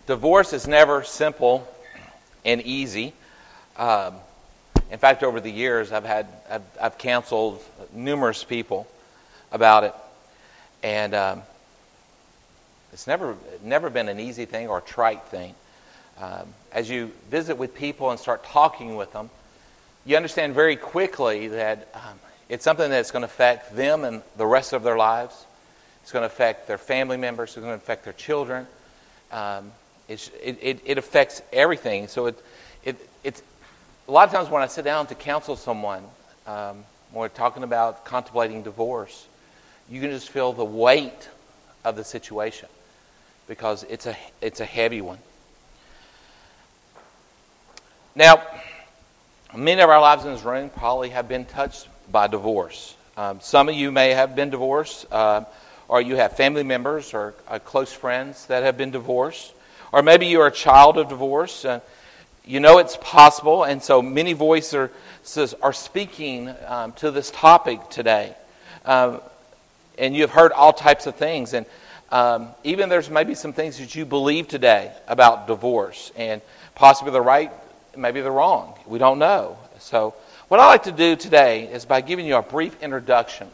Divorce is never simple and easy. In fact, over the years, I've counseled numerous people about it, and it's never been an easy thing or a trite thing. As you visit with people and start talking with them, you understand very quickly that it's something that's going to affect them and the rest of their lives. It's going to affect their family members. It's going to affect their children. It affects everything. So it's a lot of times when I sit down to counsel someone, when we're talking about contemplating divorce, you can just feel the weight of the situation because it's a heavy one. Now, many of our lives in this room probably have been touched by divorce. Some of you may have been divorced, or you have family members or close friends that have been divorced. Or maybe you're a child of divorce. You know it's possible, and so many voices are speaking to this topic today. And you have heard all types of things. And even there's maybe some things that you believe today about divorce. And possibly they're right, maybe they're wrong. We don't know. So what I'd like to do today is by giving you a brief introduction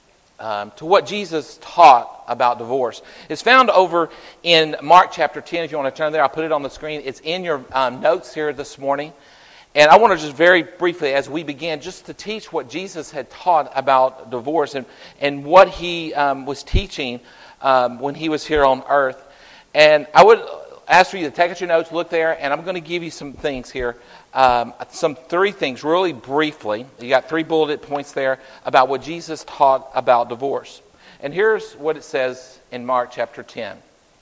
to what Jesus taught about divorce. It's found over in Mark chapter 10. If you want to turn there, I'll put it on the screen. It's in your notes here this morning. And I want to just very briefly, as we begin, just to teach what Jesus had taught about divorce and what he was teaching when he was here on earth. And I would ask for you to take out your notes, look there, and I'm going to give you some things here. Three things really briefly. You got 3 bullet points there about what Jesus taught about divorce. And here's what it says in Mark chapter 10.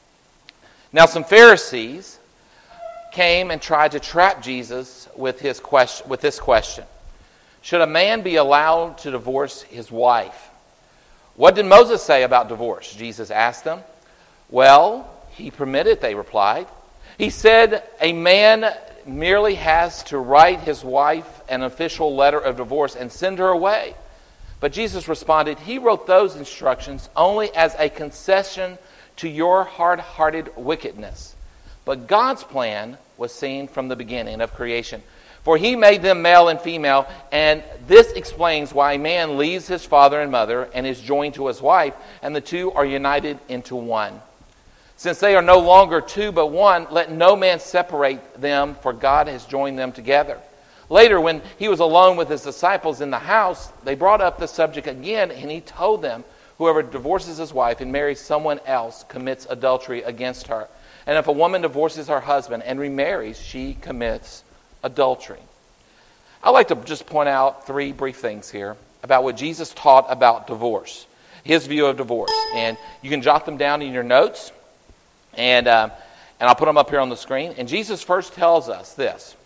Now some Pharisees came and tried to trap Jesus with this question. Should a man be allowed to divorce his wife? What did Moses say about divorce? Jesus asked them. Well, he permitted, they replied. He said a man merely has to write his wife an official letter of divorce and send her away. But Jesus responded, he wrote those instructions only as a concession to your hard-hearted wickedness. But God's plan was seen from the beginning of creation. For he made them male and female, and this explains why a man leaves his father and mother and is joined to his wife, and the two are united into one. Since they are no longer two but one, let no man separate them, for God has joined them together. Later, when he was alone with his disciples in the house, they brought up the subject again, and he told them, whoever divorces his wife and marries someone else commits adultery against her. And if a woman divorces her husband and remarries, she commits adultery. I'd like to just point out 3 brief things here about what Jesus taught about divorce, his view of divorce. And you can jot them down in your notes. And I'll put them up here on the screen. And Jesus first tells us this,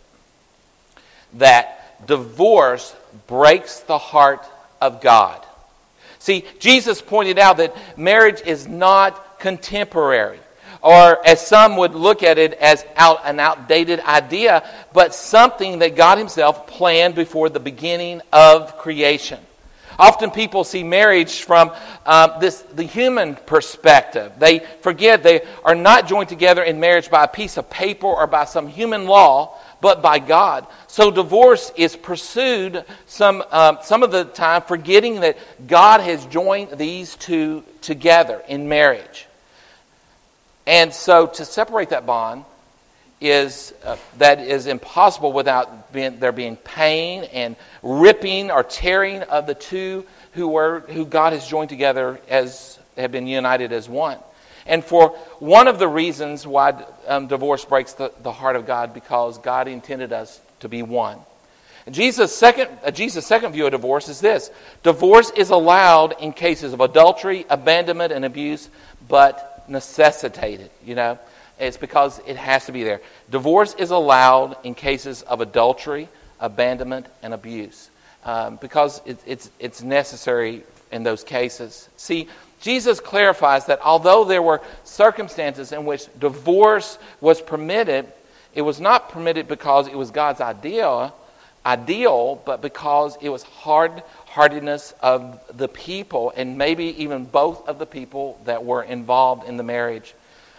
that divorce breaks the heart of God. See, Jesus pointed out that marriage is not contemporary, or as some would look at it as an outdated idea, but something that God himself planned before the beginning of creation. Often people see marriage from the human perspective. They forget they are not joined together in marriage by a piece of paper or by some human law, but by God. So divorce is pursued some of the time, forgetting that God has joined these two together in marriage. And so to separate that bond is impossible without there being pain and ripping or tearing of the two who God has joined together as have been united as one. And for one of the reasons why divorce breaks the heart of God, because God intended us to be one. And Jesus' second view of divorce is this: divorce is allowed in cases of adultery, abandonment, and abuse, but necessitated. It's because it has to be there. Divorce is allowed in cases of adultery, abandonment, and abuse, because it's necessary in those cases. See, Jesus clarifies that although there were circumstances in which divorce was permitted, it was not permitted because it was God's ideal, but because it was hard-heartedness of the people, and maybe even both of the people that were involved in the marriage.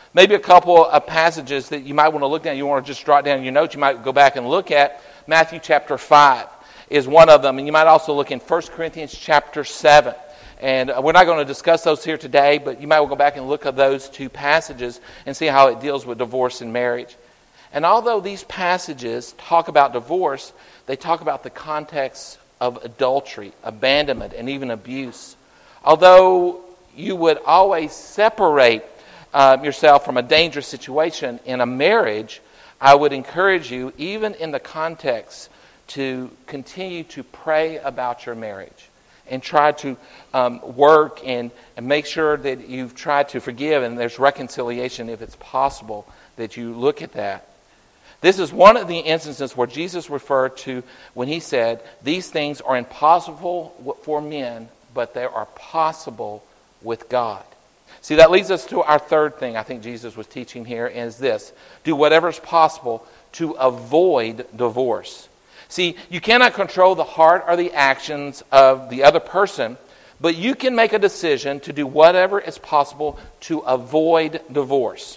Maybe a couple of passages that you might want to look at, you want to just jot down in your notes, you might go back and look at. Matthew chapter 5 is one of them, and you might also look in 1 Corinthians chapter 7. And we're not going to discuss those here today, but you might go back and look at those two passages and see how it deals with divorce and marriage. And although these passages talk about divorce, they talk about the context of adultery, abandonment, and even abuse. Although you would always separate yourself from a dangerous situation in a marriage, I would encourage you, even in the context, to continue to pray about your marriage and try to work and make sure that you've tried to forgive and there's reconciliation if it's possible that you look at that. This is one of the instances where Jesus referred to when he said, these things are impossible for men, but they are possible with God. See, that leads us to our third thing I think Jesus was teaching here, is this: do whatever is possible to avoid divorce. See, you cannot control the heart or the actions of the other person, but you can make a decision to do whatever is possible to avoid divorce.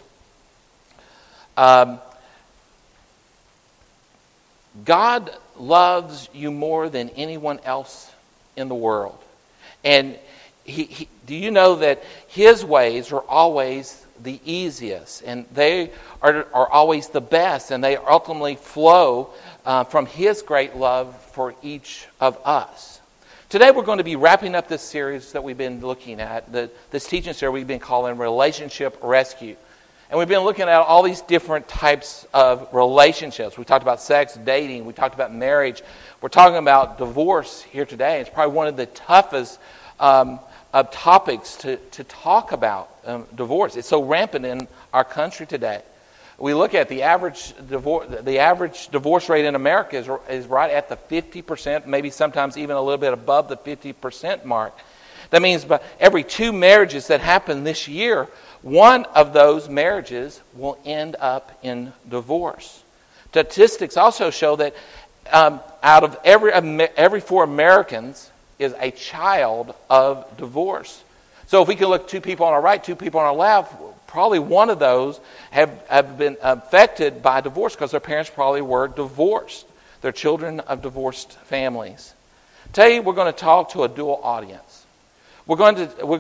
God loves you more than anyone else in the world. And do you know that His ways are always the easiest, and they are always the best, and they ultimately flow from His great love for each of us. Today we're going to be wrapping up this series that we've been looking at, this teaching series we've been calling Relationship Rescue. And we've been looking at all these different types of relationships. We talked about sex, dating. We talked about marriage. We're talking about divorce here today. It's probably one of the toughest of topics to talk about, divorce. It's so rampant in our country today. We look at the average divorce rate in America is right at the 50%, maybe sometimes even a little bit above the 50% mark. That means by every 2 marriages that happen this year, one of those marriages will end up in divorce. Statistics also show that out of every 4 Americans is a child of divorce. So if we can look 2 people on our right, 2 people on our left, probably one of those have been affected by divorce because their parents probably were divorced. They're children of divorced families. Today we're going to talk to a dual audience. We're going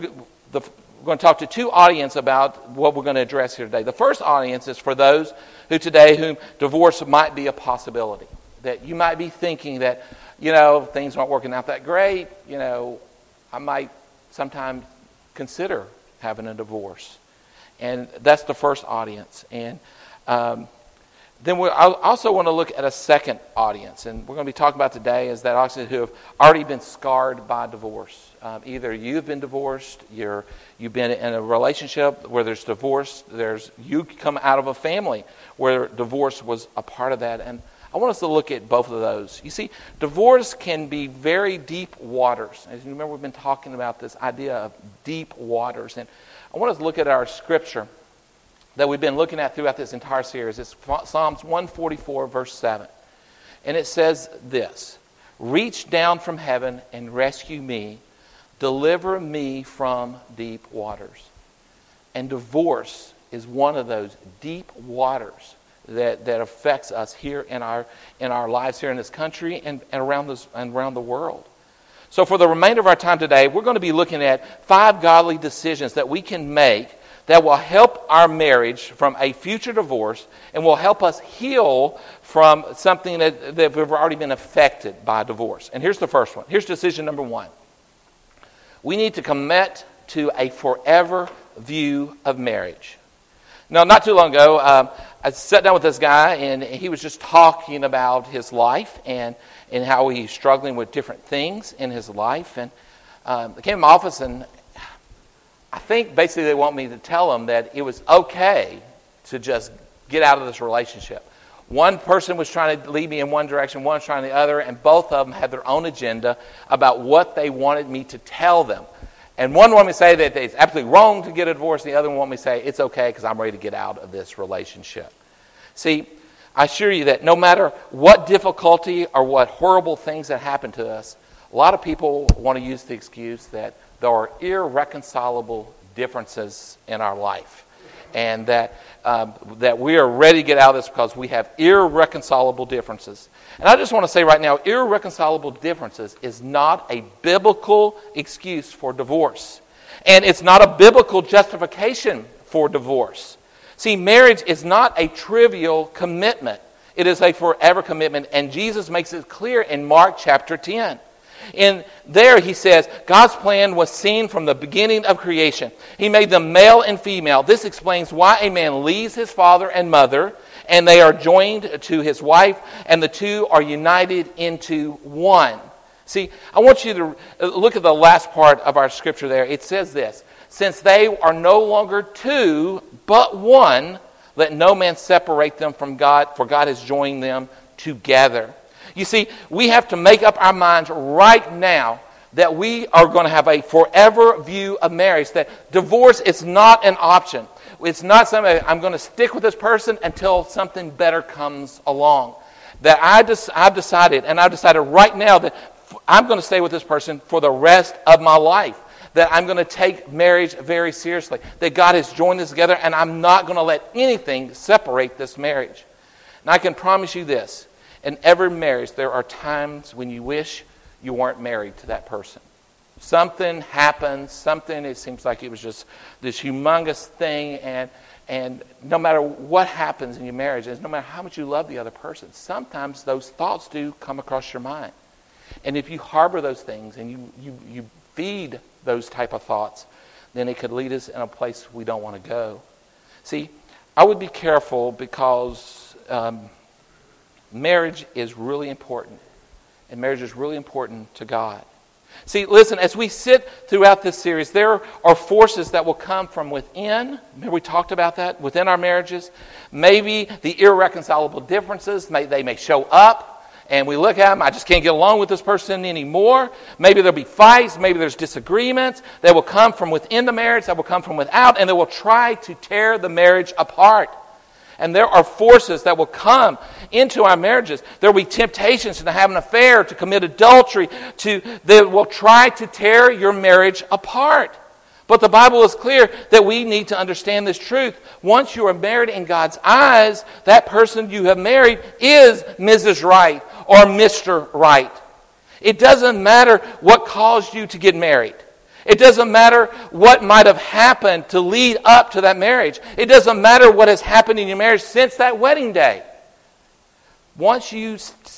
to talk to 2 audiences about what we're going to address here today. The first audience is for those whom divorce might be a possibility. That you might be thinking that, things aren't working out that great. I might sometimes consider having a divorce. And that's the first audience. And then I also want to look at a second audience. And we're going to be talking about today is that audience who have already been scarred by divorce. Either you've been divorced, you've been in a relationship where there's divorce, you come out of a family where divorce was a part of that. And I want us to look at both of those. You see, divorce can be very deep waters. As you remember, we've been talking about this idea of deep waters. And I want us to look at our scripture that we've been looking at throughout this entire series. It's Psalms 144, verse 7. And it says this: reach down from heaven and rescue me. Deliver me from deep waters. And divorce is one of those deep waters that affects us here in our lives here in this country and around the world. So for the remainder of our time today, we're going to be looking at 5 godly decisions that we can make that will help our marriage from a future divorce and will help us heal from something that we've already been affected by divorce. And here's the first one. Here's decision number 1. We need to commit to a forever view of marriage. Now, not too long ago, I sat down with this guy, and he was just talking about his life and how he's struggling with different things in his life. And I came to my office, and I think basically they want me to tell him that it was okay to just get out of this relationship. One person was trying to lead me in one direction, one was trying the other, and both of them had their own agenda about what they wanted me to tell them. And one wanted me to say that it's absolutely wrong to get a divorce, and the other one wanted me to say it's okay because I'm ready to get out of this relationship. See, I assure you that no matter what difficulty or what horrible things that happen to us, a lot of people want to use the excuse that there are irreconcilable differences in our life. and that we are ready to get out of this because we have irreconcilable differences. And I just want to say right now, irreconcilable differences is not a biblical excuse for divorce. And it's not a biblical justification for divorce. See, marriage is not a trivial commitment. It is a forever commitment. And Jesus makes it clear in Mark chapter 10. In there he says, God's plan was seen from the beginning of creation. He made them male and female. This explains why a man leaves his father and mother, and they are joined to his wife, and the two are united into one. See, I want you to look at the last part of our scripture there. It says this, since they are no longer two, but one, let no man separate them from God, for God has joined them together. You see, we have to make up our minds right now that we are going to have a forever view of marriage, that divorce is not an option. It's not something, I'm going to stick with this person until something better comes along. That I've decided right now that I'm going to stay with this person for the rest of my life. That I'm going to take marriage very seriously. That God has joined us together, and I'm not going to let anything separate this marriage. And I can promise you this. In every marriage, there are times when you wish you weren't married to that person. Something happens, it seems like it was just this humongous thing, and no matter what happens in your marriage, and no matter how much you love the other person, sometimes those thoughts do come across your mind. And if you harbor those things and you feed those type of thoughts, then it could lead us in a place we don't want to go. See, I would be careful because marriage is really important. And marriage is really important to God. See, listen, as we sit throughout this series, there are forces that will come from within. Remember we talked about that? Within our marriages. Maybe the irreconcilable differences, they may show up. And we look at them, I just can't get along with this person anymore. Maybe there'll be fights, maybe there's disagreements that will come from within the marriage, that will come from without, and they will try to tear the marriage apart. And there are forces that will come into our marriages. There will be temptations to have an affair, to commit adultery, that will try to tear your marriage apart. But the Bible is clear that we need to understand this truth. Once you are married in God's eyes, that person you have married is Mrs. Right or Mr. Right. It doesn't matter what caused you to get married. It doesn't matter what might have happened to lead up to that marriage. It doesn't matter what has happened in your marriage since that wedding day. Once you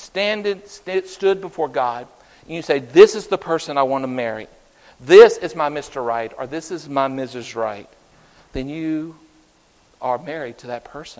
stood before God and you say, this is the person I want to marry, this is my Mr. Right, or this is my Mrs. Right, then you are married to that person.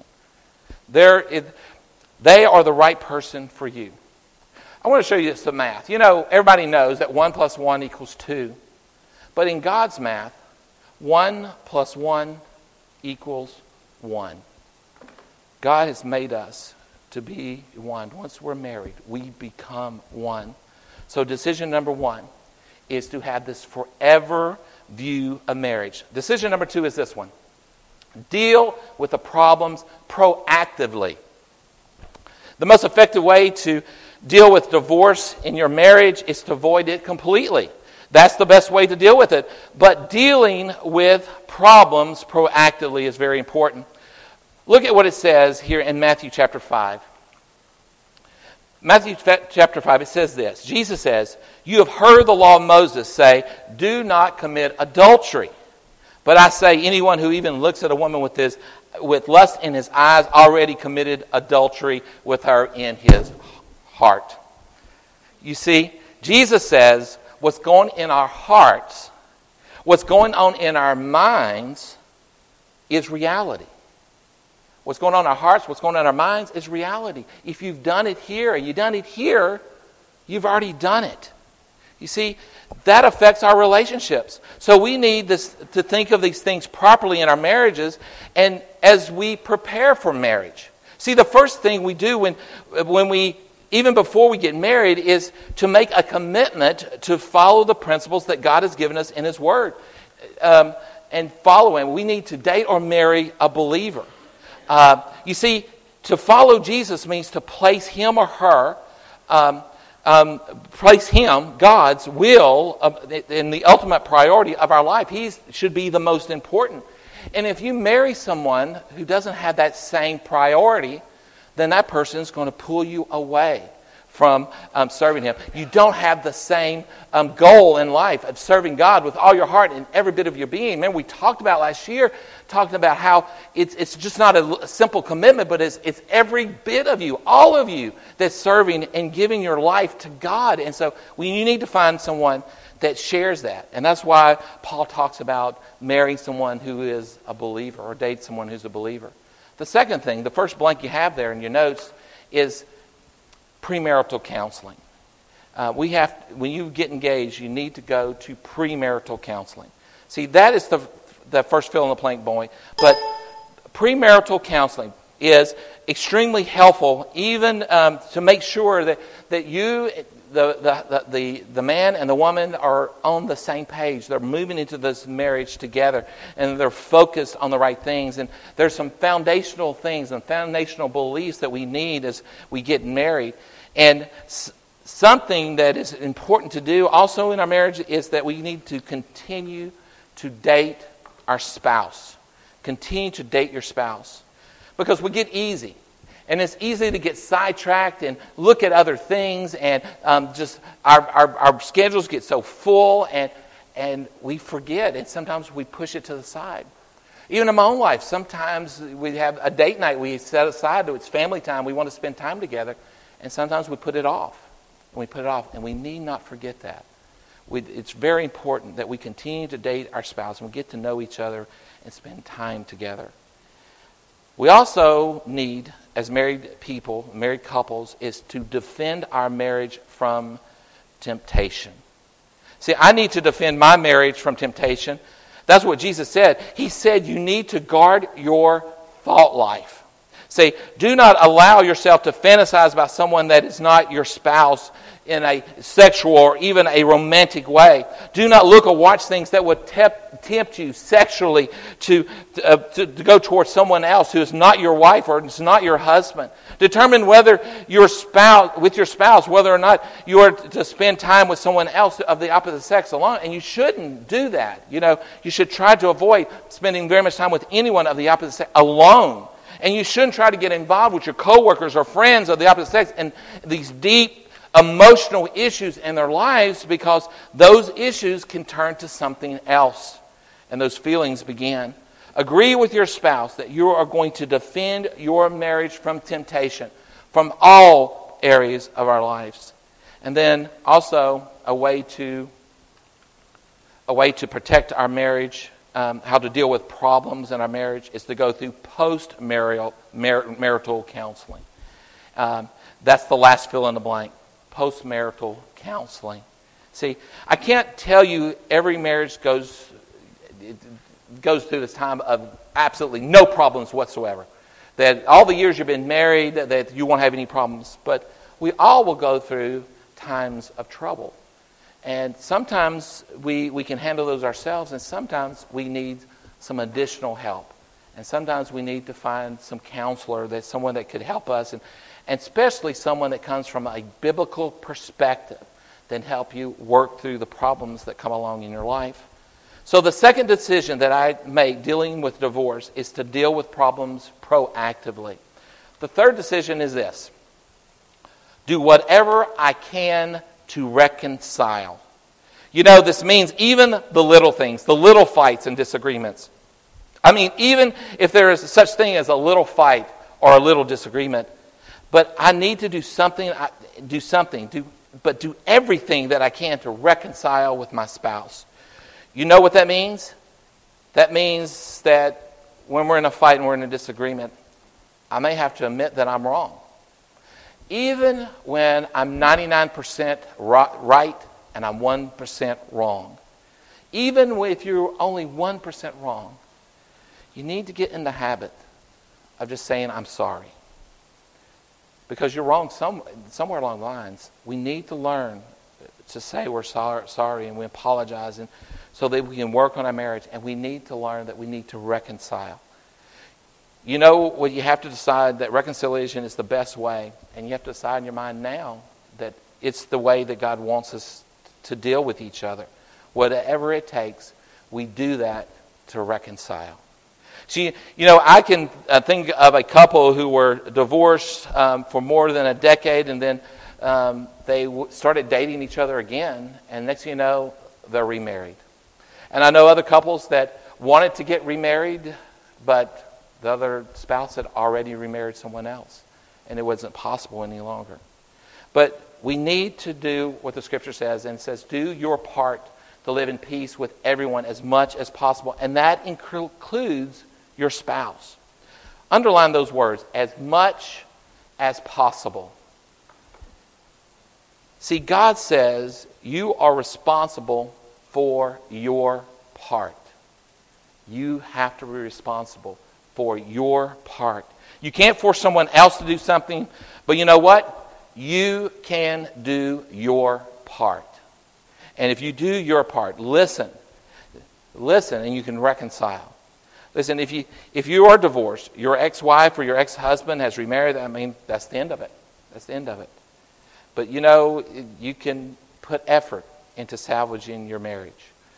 They are the right person for you. I want to show you some math. You know, everybody knows that 1 + 1 = 2. But in God's math, 1 + 1 = 1. God has made us to be one. Once we're married, we become one. So decision number 1 is to have this forever view of marriage. Decision number 2 is this one. Deal with the problems proactively. The most effective way to deal with divorce in your marriage is to avoid it completely. That's the best way to deal with it. But dealing with problems proactively is very important. Look at what it says here in Matthew chapter 5. Matthew chapter 5, it says this. Jesus says, you have heard the law of Moses say, do not commit adultery. But I say, anyone who even looks at a woman with lust in his eyes already committed adultery with her in his heart. You see, Jesus says, what's going in our hearts, what's going on in our minds is reality. What's going on in our hearts, what's going on in our minds is reality. If you've done it here and you've done it here, you've already done it. You see, that affects our relationships. So we need to think of these things properly in our marriages and as we prepare for marriage. See, the first thing we do when we even before we get married is to make a commitment to follow the principles that God has given us in His Word. And follow Him. We need to date or marry a believer. You see, to follow Jesus means to place him or her, place him, God's will, in the ultimate priority of our life. He should be the most important. And if you marry someone who doesn't have that same priority, then that person is going to pull you away from serving Him. You don't have the same goal in life of serving God with all your heart and every bit of your being. Remember, we talked about last year, talking about how it's just not a simple commitment, but it's every bit of you, all of you, that's serving and giving your life to God. And so you need to find someone that shares that. And that's why Paul talks about marrying someone who is a believer or date someone who's a believer. The second thing, the first blank you have there in your notes, is premarital counseling. When you get engaged, you need to go to premarital counseling. See, that is the first fill in the blank point. But premarital counseling is extremely helpful, even to make sure that you, the man and the woman, are on the same page. They're moving into this marriage together, and they're focused on the right things. And there's some foundational things and foundational beliefs that we need as we get married. And something that is important to do also in our marriage is that we need to continue to date our spouse. Continue to date your spouse. Because we get easy. And it's easy to get sidetracked and look at other things, and just our schedules get so full, and we forget, and sometimes we push it to the side. Even in my own life, sometimes we have a date night we set aside, it's family time, we want to spend time together, and sometimes we put it off. And we need not forget that. It's very important that we continue to date our spouse and we get to know each other and spend time together. We also need, as married people, married couples, is to defend our marriage from temptation. See, I need to defend my marriage from temptation. That's what Jesus said. He said you need to guard your thought life. See, do not allow yourself to fantasize about someone that is not your spouse in a sexual or even a romantic way. Do not look or watch things that would tempt you sexually to go towards someone else who is not your wife or is not your husband. Determine whether your spouse, whether or not you are to spend time with someone else of the opposite sex alone. And you shouldn't do that. You should try to avoid spending very much time with anyone of the opposite sex alone. And you shouldn't try to get involved with your coworkers or friends of the opposite sex in these deep emotional issues in their lives, because those issues can turn to something else. And those feelings begin. Agree with your spouse that you are going to defend your marriage from temptation, from all areas of our lives. And then also a way to protect our marriage, how to deal with problems in our marriage, is to go through post-marital counseling. That's the last fill in the blank. Post-marital counseling. See, I can't tell you every marriage goes through this time of absolutely no problems whatsoever. That all the years you've been married, that you won't have any problems. But we all will go through times of trouble. And sometimes we can handle those ourselves, and sometimes we need some additional help. And sometimes we need to find some counselor, someone that could help us, and especially someone that comes from a biblical perspective that help you work through the problems that come along in your life. So the second decision that I make dealing with divorce is to deal with problems proactively. The third decision is this: do whatever I can to reconcile. This means even the little things, the little fights and disagreements. I mean, even if there is such thing as a little fight or a little disagreement, but I need to do something, but do everything that I can to reconcile with my spouse. You know what that means? That means that when we're in a fight and we're in a disagreement, I may have to admit that I'm wrong. Even when I'm 99% right and I'm 1% wrong. Even if you're only 1% wrong, you need to get in the habit of just saying, I'm sorry. Because you're wrong somewhere along the lines. We need to learn to say we're sorry and we apologize, and so that we can work on our marriage. And we need to learn that we need to reconcile. You know what you have to decide, that reconciliation is the best way. And you have to decide in your mind now that it's the way that God wants us to deal with each other. Whatever it takes, we do that to reconcile. See, I can think of a couple who were divorced for more than a decade, and then they started dating each other again, and next thing you know, they're remarried. And I know other couples that wanted to get remarried, but the other spouse had already remarried someone else, and it wasn't possible any longer. But we need to do what the Scripture says, and it says, do your part to live in peace with everyone as much as possible, and that includes your spouse. Underline those words, as much as possible. See, God says you are responsible for your part. You have to be responsible for your part. You can't force someone else to do something, but you know what? You can do your part. And if you do your part, listen, and you can reconcile. Listen, if you are divorced, your ex-wife or your ex-husband has remarried, that's the end of it. That's the end of it. But you can put effort into salvaging your marriage.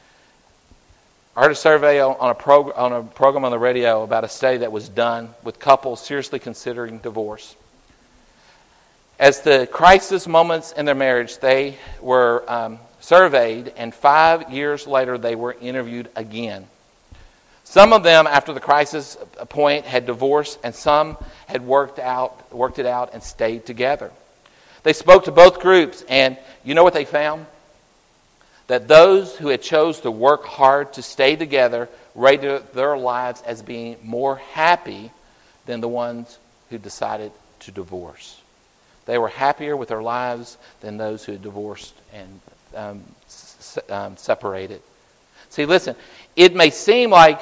I heard a survey on a program on the radio about a study that was done with couples seriously considering divorce. As the crisis moments in their marriage, they were surveyed, and 5 years later they were interviewed again. Some of them, after the crisis point, had divorced, and some had worked it out and stayed together. They spoke to both groups, and you know what they found? That those who had chose to work hard to stay together rated their lives as being more happy than the ones who decided to divorce. They were happier with their lives than those who had divorced and separated. See, listen, it may seem like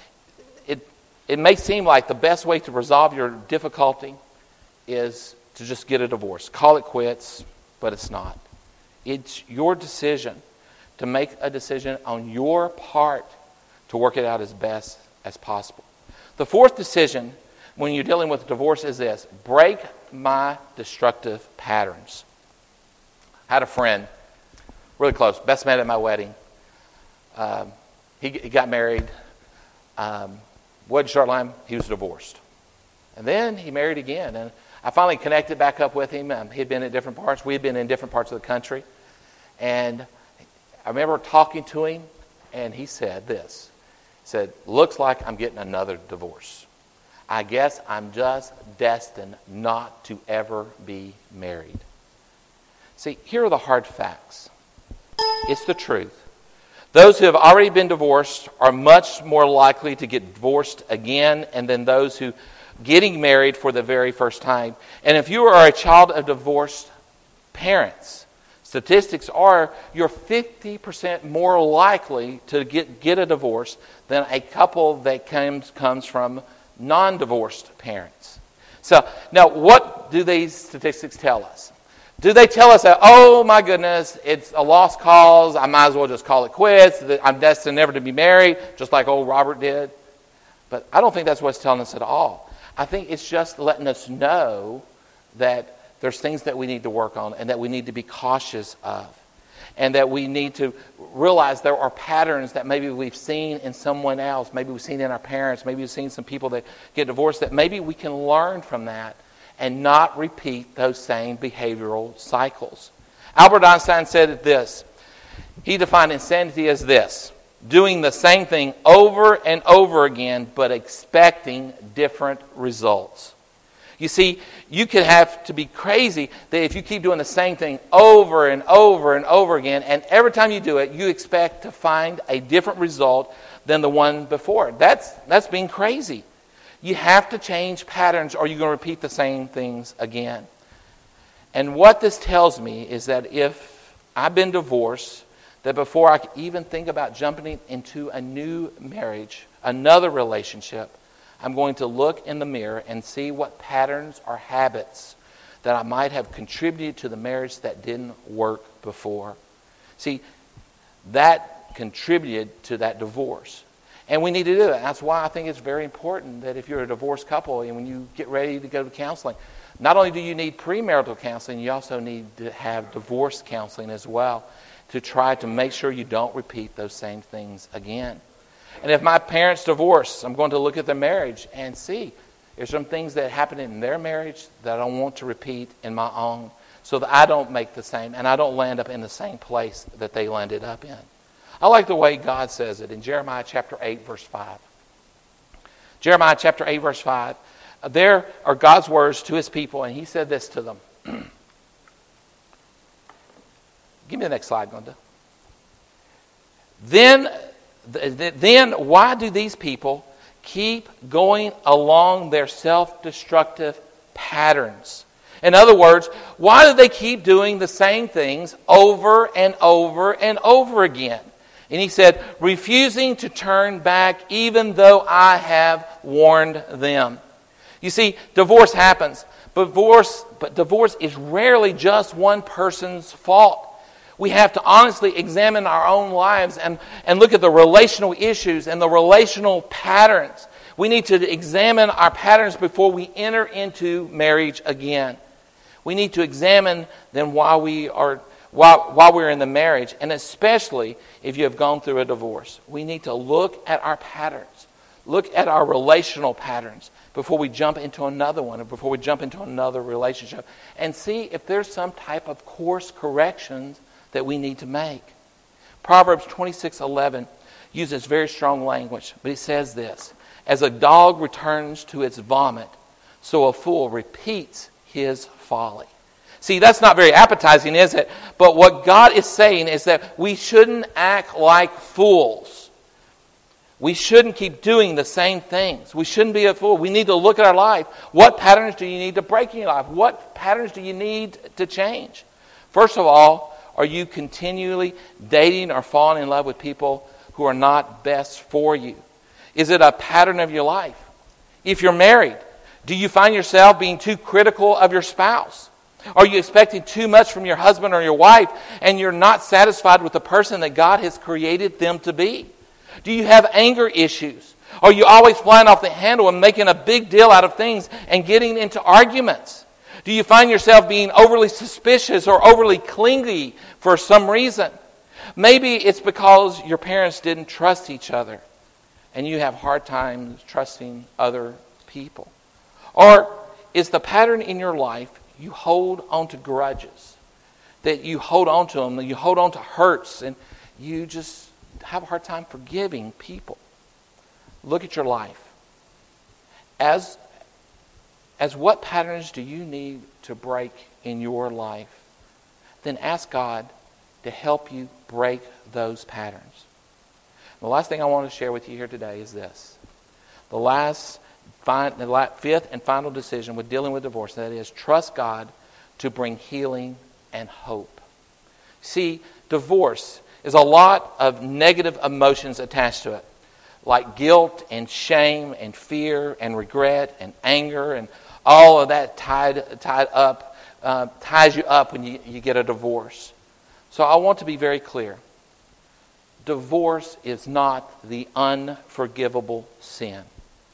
the best way to resolve your difficulty is to just get a divorce. Call it quits, but it's not. It's your decision to make a decision on your part to work it out as best as possible. The fourth decision when you're dealing with divorce is this: break my destructive patterns. I had a friend, really close, best man at my wedding. He got married. What short line? He was divorced. And then he married again. And I finally connected back up with him. He had been in different parts. We had been in different parts of the country. And I remember talking to him, and he said this. He said, looks like I'm getting another divorce. I guess I'm just destined not to ever be married. See, here are the hard facts. It's the truth. Those who have already been divorced are much more likely to get divorced again and than those who getting married for the very first time. And if you are a child of divorced parents, statistics are you're 50% more likely to get a divorce than a couple that comes from non-divorced parents. So now what do these statistics tell us? Do they tell us that, oh my goodness, it's a lost cause, I might as well just call it quits, that I'm destined never to be married, just like old Robert did? But I don't think that's what it's telling us at all. I think it's just letting us know that there's things that we need to work on and that we need to be cautious of. And that we need to realize there are patterns that maybe we've seen in someone else, maybe we've seen in our parents, maybe we've seen some people that get divorced, that maybe we can learn from that and not repeat those same behavioral cycles. Albert Einstein said this. He defined insanity as this: doing the same thing over and over again, but expecting different results. You see, you could have to be crazy that if you keep doing the same thing over and over and over again, and every time you do it, you expect to find a different result than the one before. That's being crazy. You have to change patterns or you're going to repeat the same things again. And what this tells me is that if I've been divorced, that before I could even think about jumping into a new marriage, another relationship, I'm going to look in the mirror and see what patterns or habits that I might have contributed to the marriage that didn't work before. See, that contributed to that divorce. And we need to do it. That's why I think it's very important that if you're a divorced couple and when you get ready to go to counseling, not only do you need premarital counseling, you also need to have divorce counseling as well to try to make sure you don't repeat those same things again. And if my parents divorce, I'm going to look at their marriage and see there's some things that happen in their marriage that I don't want to repeat in my own, so that I don't make the same and I don't land up in the same place that they landed up in. I like the way God says it in Jeremiah chapter 8, verse 5. Jeremiah chapter 8, verse 5. There are God's words to his people, and he said this to them. Give me the next slide, Glenda. Then why do these people keep going along their self-destructive patterns? In other words, why do they keep doing the same things over and over and over again? And he said, refusing to turn back even though I have warned them. You see, divorce happens, but divorce is rarely just one person's fault. We have to honestly examine our own lives and look at the relational issues and the relational patterns. We need to examine our patterns before we enter into marriage again. We need to examine them while we're in the marriage, and especially if you have gone through a divorce. We need to look at our patterns, look at our relational patterns before we jump into another one or before we jump into another relationship, and see if there's some type of course corrections that we need to make. Proverbs 26:11 uses very strong language, but it says this: as a dog returns to its vomit, so a fool repeats his folly. See, that's not very appetizing, is it? But what God is saying is that we shouldn't act like fools. We shouldn't keep doing the same things. We shouldn't be a fool. We need to look at our life. What patterns do you need to break in your life? What patterns do you need to change? First of all, are you continually dating or falling in love with people who are not best for you? Is it a pattern of your life? If you're married, do you find yourself being too critical of your spouse? Are you expecting too much from your husband or your wife and you're not satisfied with the person that God has created them to be? Do you have anger issues? Are you always flying off the handle and making a big deal out of things and getting into arguments? Do you find yourself being overly suspicious or overly clingy for some reason? Maybe it's because your parents didn't trust each other and you have hard times trusting other people. Or is the pattern in your life you hold on to grudges, that you hold on to them, that you hold on to hurts, and you just have a hard time forgiving people? Look at your life. As what patterns do you need to break in your life? Then ask God to help you break those patterns. The last thing I want to share with you here today is this. The fifth and final decision with dealing with divorce, that is, trust God to bring healing and hope. See, divorce is a lot of negative emotions attached to it, like guilt and shame and fear and regret and anger, and all of that ties you up when you get a divorce. So I want to be very clear. Divorce is not the unforgivable sin.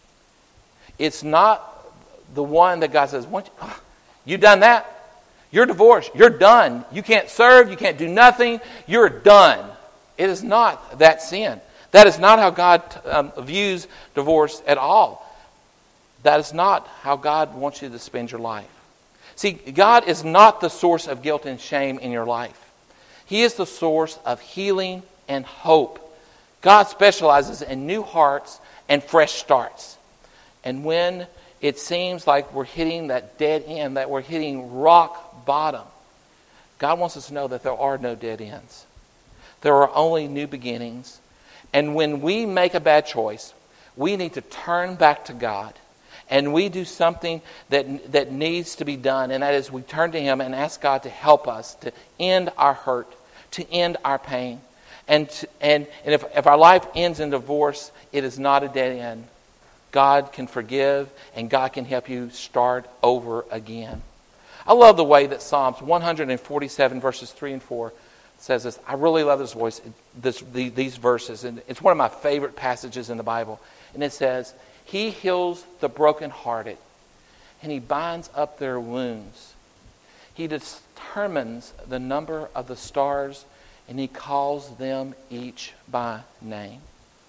It's not the one that God says, you've done that, you're divorced, you're done. You can't serve, you can't do nothing, you're done. It is not that sin. That is not how God views divorce at all. That is not how God wants you to spend your life. See, God is not the source of guilt and shame in your life. He is the source of healing and hope. God specializes in new hearts and fresh starts. And when it seems like we're hitting that dead end, that we're hitting rock bottom, God wants us to know that there are no dead ends. There are only new beginnings. And when we make a bad choice, we need to turn back to God. And we do something that needs to be done. And that is we turn to Him and ask God to help us to end our hurt, to end our pain. And if our life ends in divorce, it is not a dead end. God can forgive and God can help you start over again. I love the way that Psalms 147 verses 3 and 4 says this. I really love these verses. And it's one of my favorite passages in the Bible. And it says, He heals the brokenhearted and He binds up their wounds. He determines the number of the stars and He calls them each by name.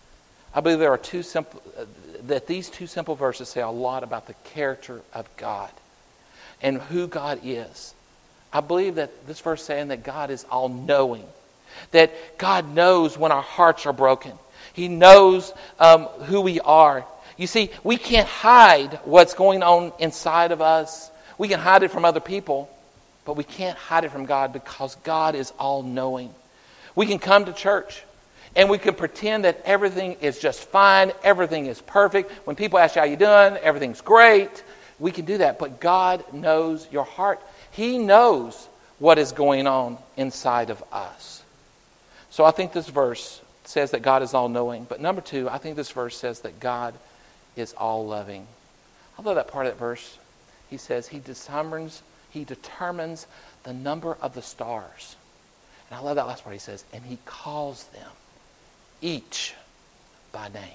I believe there are that these two simple verses say a lot about the character of God and who God is. I believe that this verse saying that God is all-knowing, that God knows when our hearts are broken. He knows who we are. You see, we can't hide what's going on inside of us. We can hide it from other people, but we can't hide it from God because God is all-knowing. We can come to church and we can pretend that everything is just fine, everything is perfect. When people ask you how you doing, everything's great. We can do that, but God knows your heart. He knows what is going on inside of us. So I think this verse says that God is all-knowing. But number two, I think this verse says that God is all-loving. I love that part of that verse. He says he determines the number of the stars. And I love that last part. He says, and he calls them each by name.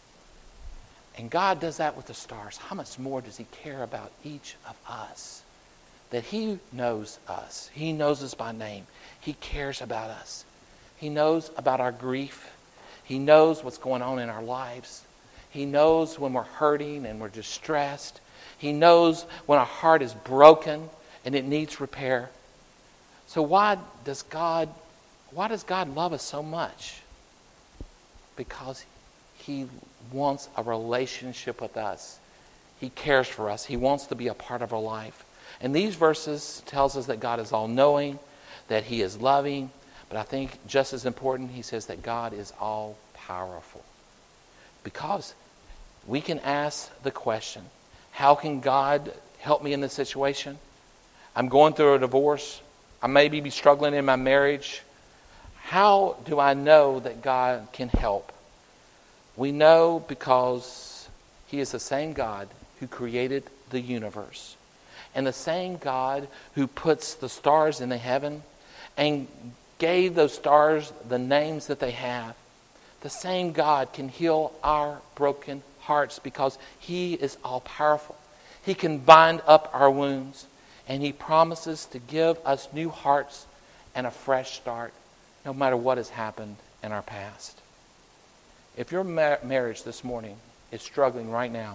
And God does that with the stars. How much more does he care about each of us? That he knows us. He knows us by name. He cares about us. He knows about our grief. He knows what's going on in our lives. He knows when we're hurting and we're distressed. He knows when our heart is broken and it needs repair. So why does God love us so much? Because he wants a relationship with us. He cares for us. He wants to be a part of our life. And these verses tells us that God is all-knowing, that he is loving, but I think just as important, he says that God is all-powerful. Because we can ask the question, how can God help me in this situation? I'm going through a divorce. I may be struggling in my marriage. How do I know that God can help? We know because he is the same God who created the universe. And the same God who puts the stars in the heaven and gave those stars the names that they have. The same God can heal our broken hearts because he is all-powerful. He can bind up our wounds, and he promises to give us new hearts and a fresh start, no matter what has happened in our past. If your marriage this morning is struggling right now,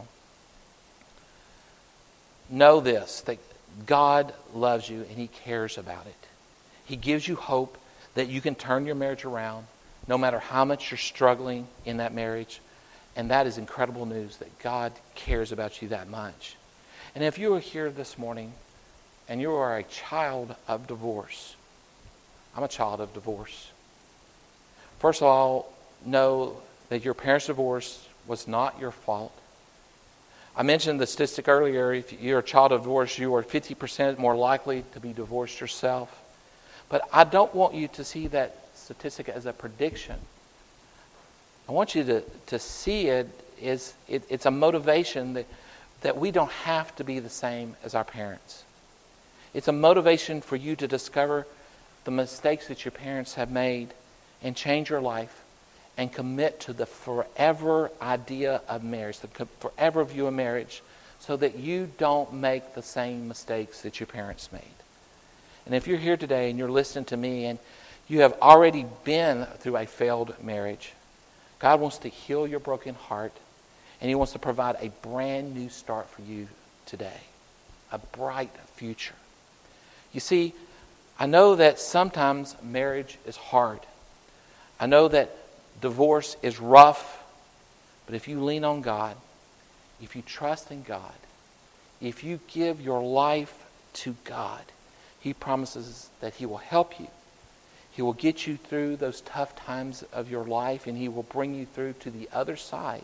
know this, that God loves you and he cares about it. He gives you hope that you can turn your marriage around, no matter how much you're struggling in that marriage. And that is incredible news, that God cares about you that much. And if you are here this morning and you are a child of divorce, I'm a child of divorce. First of all, know that your parents' divorce was not your fault. I mentioned the statistic earlier, if you're a child of divorce, you are 50% more likely to be divorced yourself. But I don't want you to see that statistic as a prediction. I want you to see it as it's a motivation that we don't have to be the same as our parents. It's a motivation for you to discover the mistakes that your parents have made and change your life and commit to the forever idea of marriage, the forever view of marriage, so that you don't make the same mistakes that your parents made. And if you're here today and you're listening to me and you have already been through a failed marriage, God wants to heal your broken heart, and he wants to provide a brand new start for you today, a bright future. You see, I know that sometimes marriage is hard. I know that divorce is rough, but if you lean on God, if you trust in God, if you give your life to God, he promises that he will help you. He will get you through those tough times of your life, and he will bring you through to the other side.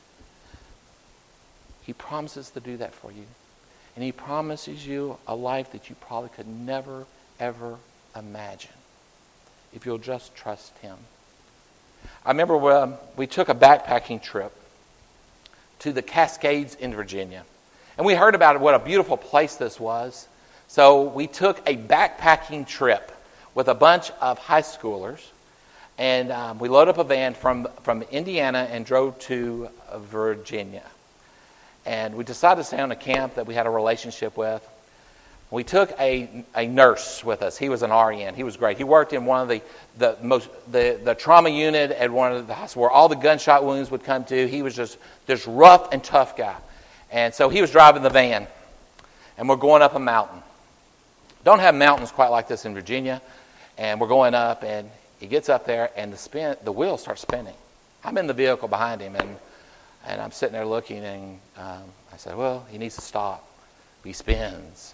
He promises to do that for you. And he promises you a life that you probably could never, ever imagine if you'll just trust him. I remember when we took a backpacking trip to the Cascades in Virginia. And we heard about what a beautiful place this was. So we took a backpacking trip with a bunch of high schoolers. And we loaded up a van from Indiana and drove to Virginia. And we decided to stay on a camp that we had a relationship with. We took a nurse with us. He was an RN. He was great. He worked in one of the trauma unit at one of the hospitals where all the gunshot wounds would come to. He was just this rough and tough guy. And so he was driving the van, and we're going up a mountain. Don't have mountains quite like this in Virginia. And we're going up, and he gets up there, and the wheels start spinning. I'm in the vehicle behind him, and I'm sitting there looking, and I said, well, he needs to stop. He spins.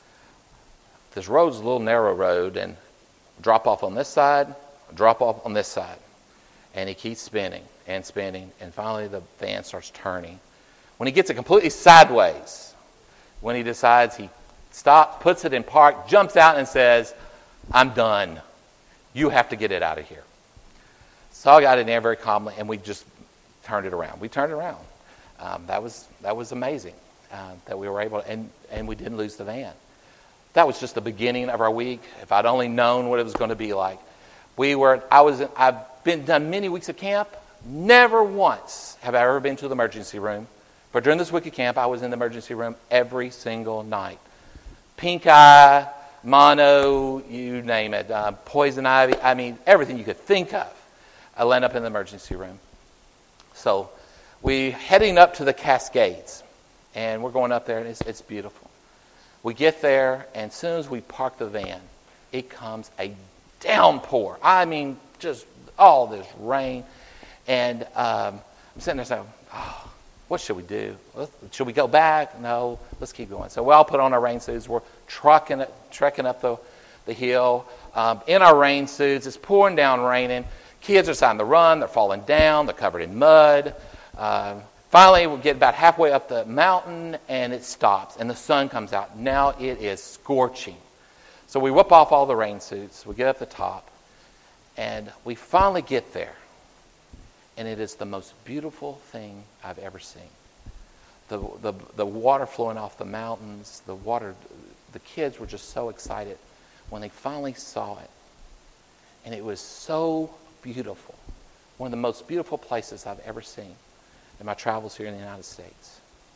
This road's a little narrow road, and drop off on this side, drop off on this side. And he keeps spinning, and finally the van starts turning. When he gets it completely sideways, when he decides, he stops, puts it in park, jumps out and says, I'm done. You have to get it out of here. So I got in there very calmly, and we just turned it around. We turned it around. That was amazing that we were able to, and we didn't lose the van. That was just the beginning of our week. If I'd only known what it was going to be like. I've done many weeks of camp. Never once have I ever been to the emergency room. But during this week of camp, I was in the emergency room every single night. Pink eye, mono, you name it, poison ivy. I mean, everything you could think of. I landed up in the emergency room. So we're heading up to the Cascades, and we're going up there, and it's beautiful. We get there, and as soon as we park the van, it comes a downpour. I mean, just all this rain. And I'm sitting there saying, what should we do? Should we go back? No, let's keep going. So we all put on our rain suits. We're trekking up the hill in our rain suits. It's pouring down raining. Kids are starting to run. They're falling down. They're covered in mud. Finally, we get about halfway up the mountain, and it stops, and the sun comes out. Now it is scorching. So we whip off all the rain suits. We get up the top, and we finally get there. And it is the most beautiful thing I've ever seen. The water flowing off the mountains, the kids were just so excited when they finally saw it. And it was so beautiful. One of the most beautiful places I've ever seen in my travels here in the United States.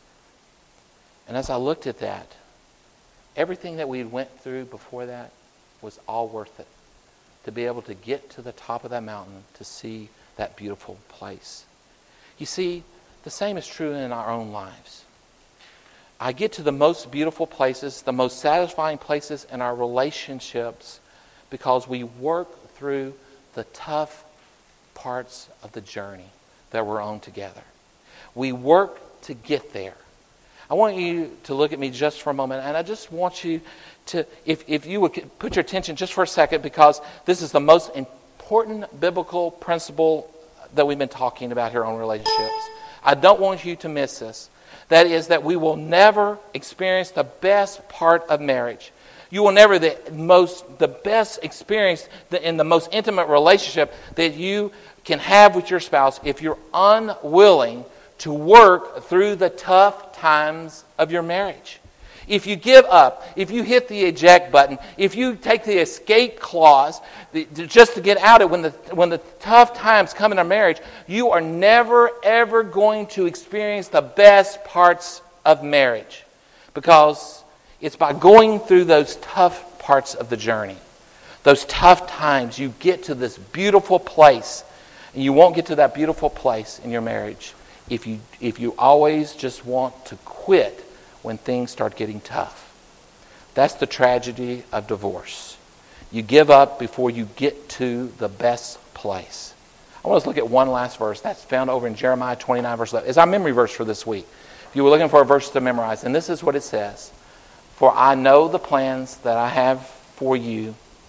And as I looked at that, everything that we went through before that was all worth it. To be able to get to the top of that mountain to see that beautiful place. You see, the same is true in our own lives. I get to the most beautiful places, the most satisfying places in our relationships because we work through the tough parts of the journey that we're on together. We work to get there. I want you to look at me just for a moment, and I just want you to, if you would put your attention just for a second, because this is the most important biblical principle that we've been talking about here on relationships. I don't want you to miss this. That is that we will never experience the best part of marriage. You will never the best experience in the most intimate relationship that you can have with your spouse if you're unwilling to work through the tough times of your marriage. If you give up, if you hit the eject button, if you take the escape clause just to get out of it when the tough times come in our marriage, you are never, ever going to experience the best parts of marriage. Because it's by going through those tough parts of the journey, those tough times, you get to this beautiful place. And you won't get to that beautiful place in your marriage if you always just want to quit when things start getting tough. That's the tragedy of divorce. You give up before you get to the best place. I want us to look at one last verse. That's found over in Jeremiah 29, verse 11. It's our memory verse for this week. If you were looking for a verse to memorize, and this is what it says. For I know the plans that I have for you,